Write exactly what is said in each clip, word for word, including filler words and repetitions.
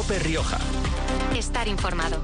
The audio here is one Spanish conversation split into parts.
COPE Rioja. Estar informado.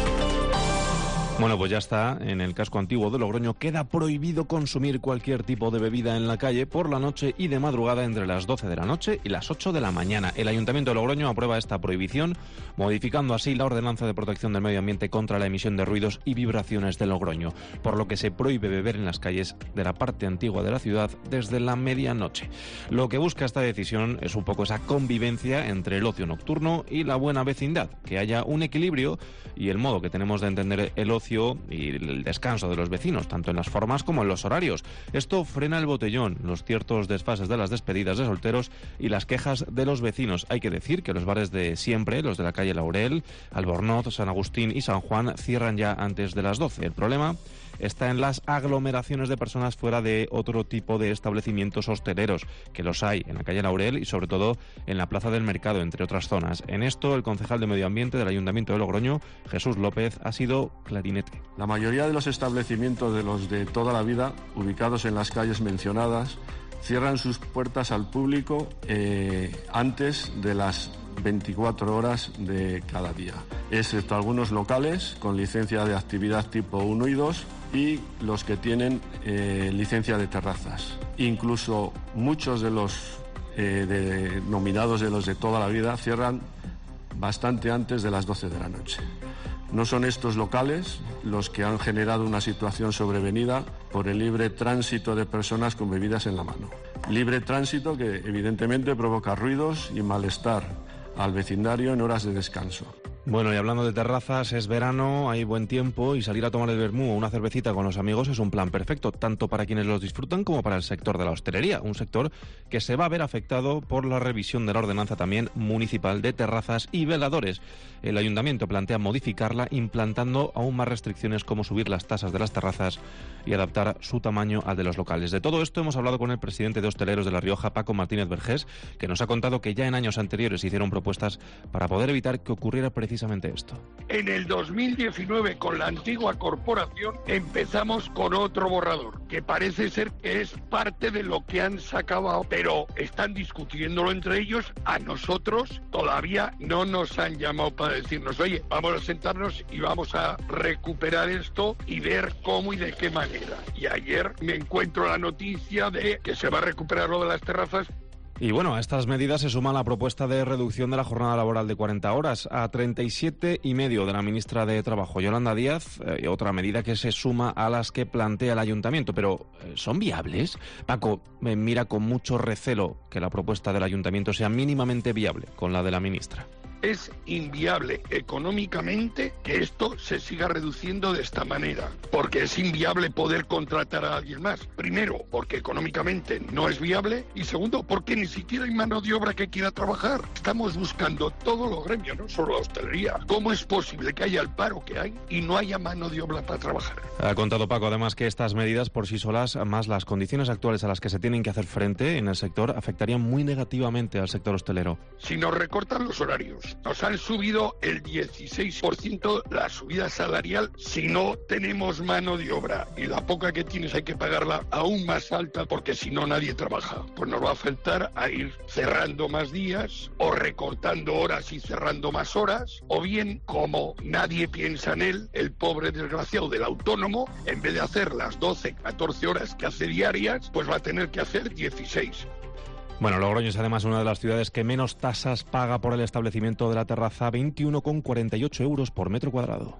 Bueno, pues ya está, en el casco antiguo de Logroño queda prohibido consumir cualquier tipo de bebida en la calle por la noche y de madrugada entre las doce de la noche y las ocho de la mañana. El Ayuntamiento de Logroño aprueba esta prohibición, modificando así la Ordenanza de Protección del Medio Ambiente contra la emisión de ruidos y vibraciones de Logroño, por lo que se prohíbe beber en las calles de la parte antigua de la ciudad desde la medianoche. Lo que busca esta decisión es un poco esa convivencia entre el ocio nocturno y la buena vecindad, que haya un equilibrio y el modo que tenemos de entender el ocio y el descanso de los vecinos, tanto en las formas como en los horarios. Esto frena el botellón, los ciertos desfases de las despedidas de solteros y las quejas de los vecinos. Hay que decir que los bares de siempre, los de la calle Laurel, Albornoz, San Agustín y San Juan, cierran ya antes de las doce. El problema está en las aglomeraciones de personas fuera de otro tipo de establecimientos hosteleros, que los hay en la calle Laurel y sobre todo en la Plaza del Mercado, entre otras zonas. En esto, el concejal de Medio Ambiente del Ayuntamiento de Logroño, Jesús López, ha sido clarinete. La mayoría de los establecimientos de los de toda la vida, ubicados en las calles mencionadas, cierran sus puertas al público eh, antes de las veinticuatro horas de cada día, excepto algunos locales con licencia de actividad tipo uno y dos y los que tienen eh, licencia de terrazas. Incluso muchos de los eh, denominados de los de toda la vida cierran bastante antes de las doce de la noche. No son estos locales los que han generado una situación sobrevenida por el libre tránsito de personas con bebidas en la mano. Libre tránsito que evidentemente provoca ruidos y malestar al vecindario en horas de descanso. Bueno, y hablando de terrazas, es verano, hay buen tiempo y salir a tomar el vermú o una cervecita con los amigos es un plan perfecto, tanto para quienes los disfrutan como para el sector de la hostelería, un sector que se va a ver afectado por la revisión de la ordenanza también municipal de terrazas y veladores. El ayuntamiento plantea modificarla implantando aún más restricciones como subir las tasas de las terrazas y adaptar su tamaño al de los locales. De todo esto hemos hablado con el presidente de Hosteleros de La Rioja, Paco Martínez Vergés, que nos ha contado que ya en años anteriores hicieron propuestas para poder evitar que ocurriera precisamente esto. En el dos mil diecinueve, con la antigua corporación, empezamos con otro borrador, que parece ser que es parte de lo que han sacado, pero están discutiéndolo entre ellos. A nosotros todavía no nos han llamado para decirnos, oye, vamos a sentarnos y vamos a recuperar esto y ver cómo y de qué manera. Y ayer me encuentro la noticia de que se va a recuperar lo de las terrazas. Y bueno, a estas medidas se suma la propuesta de reducción de la jornada laboral de cuarenta horas a treinta y siete y medio de la ministra de Trabajo, Yolanda Díaz, eh, otra medida que se suma a las que plantea el ayuntamiento. Pero, ¿son viables? Paco, me mira con mucho recelo que la propuesta del ayuntamiento sea mínimamente viable con la de la ministra. Es inviable económicamente que esto se siga reduciendo de esta manera, porque es inviable poder contratar a alguien más. Primero, porque económicamente no es viable, y segundo, porque ni siquiera hay mano de obra que quiera trabajar. Estamos buscando todos los gremios, no solo la hostelería. ¿Cómo es posible que haya el paro que hay y no haya mano de obra para trabajar? Ha contado Paco además que estas medidas por sí solas, más las condiciones actuales a las que se tienen que hacer frente en el sector, afectarían muy negativamente al sector hostelero. Si nos recortan los horarios, nos han subido el dieciséis por ciento la subida salarial si no tenemos mano de obra, y la poca que tienes hay que pagarla aún más alta porque si no nadie trabaja. Pues nos va a afectar a ir cerrando más días o recortando horas y cerrando más horas, o bien, como nadie piensa en él, el pobre desgraciado del autónomo, en vez de hacer las doce, catorce horas que hace diarias, pues va a tener que hacer dieciséis. Bueno, Logroño es además una de las ciudades que menos tasas paga por el establecimiento de la terraza, veintiuno coma cuarenta y ocho euros por metro cuadrado.